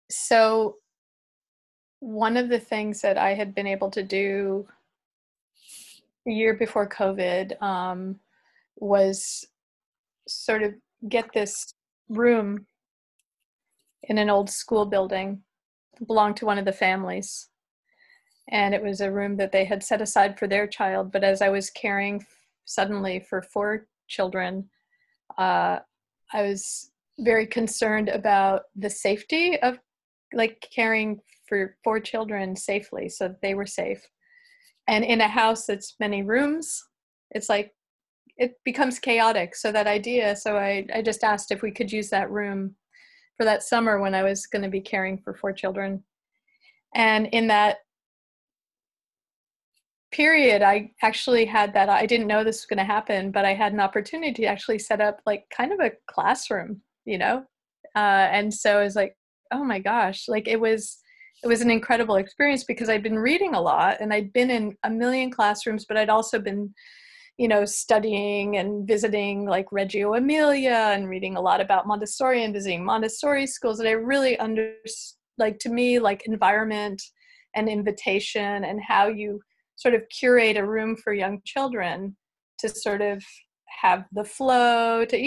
So one of the things that I had been able to do a year before COVID was sort of get this room in an old school building. It belonged to one of the families. And it was a room that they had set aside for their child. But as I was caring suddenly for four children, uh, I was very concerned about the safety of like caring for four children safely so that they were safe. And in a house that's many rooms, it's like it becomes chaotic. So that idea, so I just asked if we could use that room for that summer when I was going to be caring for four children. And in that period, I actually had that, I didn't know this was going to happen, but I had an opportunity to actually set up like kind of a classroom, you know? And so I was like, oh my gosh, like it was an incredible experience because I'd been reading a lot and I'd been in a million classrooms, but I'd also been, studying and visiting like Reggio Emilia and reading a lot about Montessori and visiting Montessori schools. And I really like to me, like environment and invitation and how you sort of curate a room for young children to sort of have the flow to,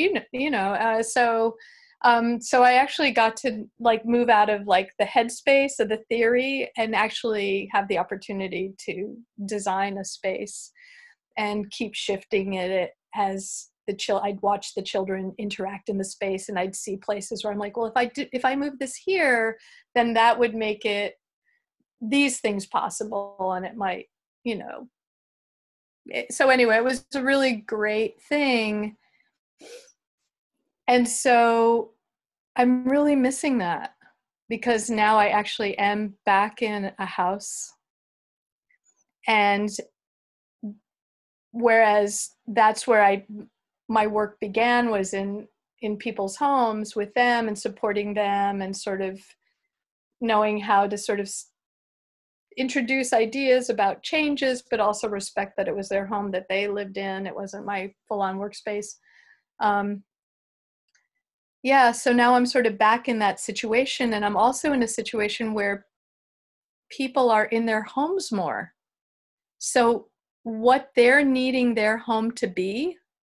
so I actually got to like move out of like the headspace of the theory and actually have the opportunity to design a space and keep shifting it as I'd watch the children interact in the space, and I'd see places where I'm like, well, if I move this here, then that would make it these things possible, and it might, so anyway, it was a really great thing. And so I'm really missing that because now I actually am back in a house. And whereas that's where my work began was in people's homes with them and supporting them and sort of knowing how to sort of introduce ideas about changes, but also respect that it was their home that they lived in. It wasn't my full-on workspace. Yeah, so now I'm sort of back in that situation, and I'm also in a situation where people are in their homes more. So what they're needing their home to be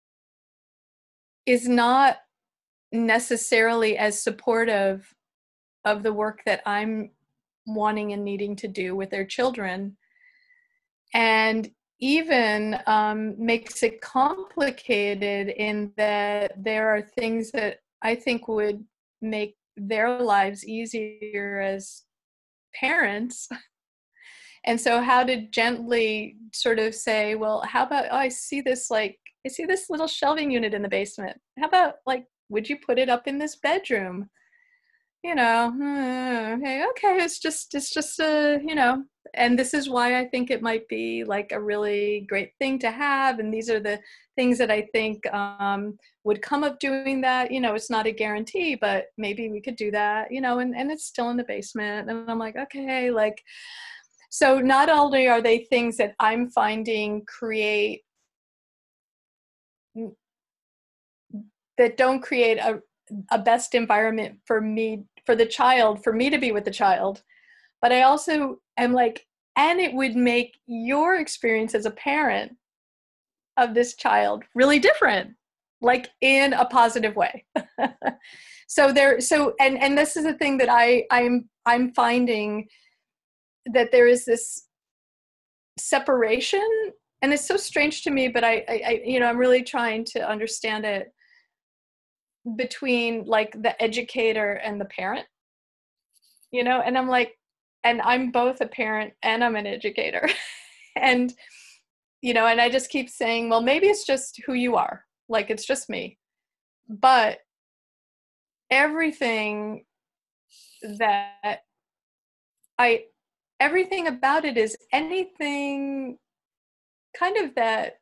is not necessarily as supportive of the work that I'm wanting and needing to do with their children. And even makes it complicated in that there are things that I think would make their lives easier as parents. And so how to gently sort of say, well, how about, oh, I see this little shelving unit in the basement. How about like, would you put it up in this bedroom? Okay, it's just and this is why I think it might be like a really great thing to have. And these are the things that I think would come of doing that. It's not a guarantee, but maybe we could do that, and it's still in the basement. And I'm like, okay, like, so not only are they things that I'm finding that don't create a best environment for me, for the child, for me to be with the child, but I also am like, and it would make your experience as a parent of this child really different, like in a positive way. And this is a thing that I'm finding, that there is this separation, and it's so strange to me, but I'm really trying to understand it, between like the educator and the parent, and I'm like, and I'm both a parent and I'm an educator. And and I just keep saying, well, maybe it's just who you are, like it's just me, but everything that I everything about it is anything kind of that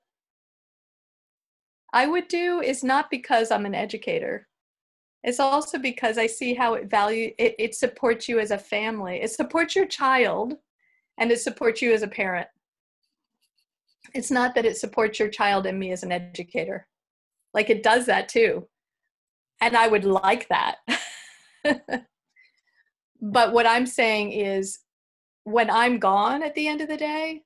I would do is not because I'm an educator. It's also because I see how it supports you as a family. It supports your child, and it supports you as a parent. It's not that it supports your child and me as an educator. Like, it does that too. And I would like that. But what I'm saying is, when I'm gone at the end of the day,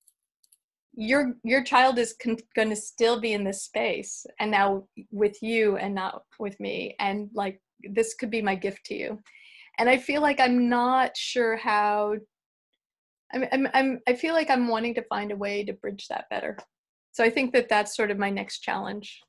your child is going to still be in this space, and now with you and not with me, and like this could be my gift to you. And I feel like I'm not sure how. I feel like I'm wanting to find a way to bridge that better. So I think that that's sort of my next challenge.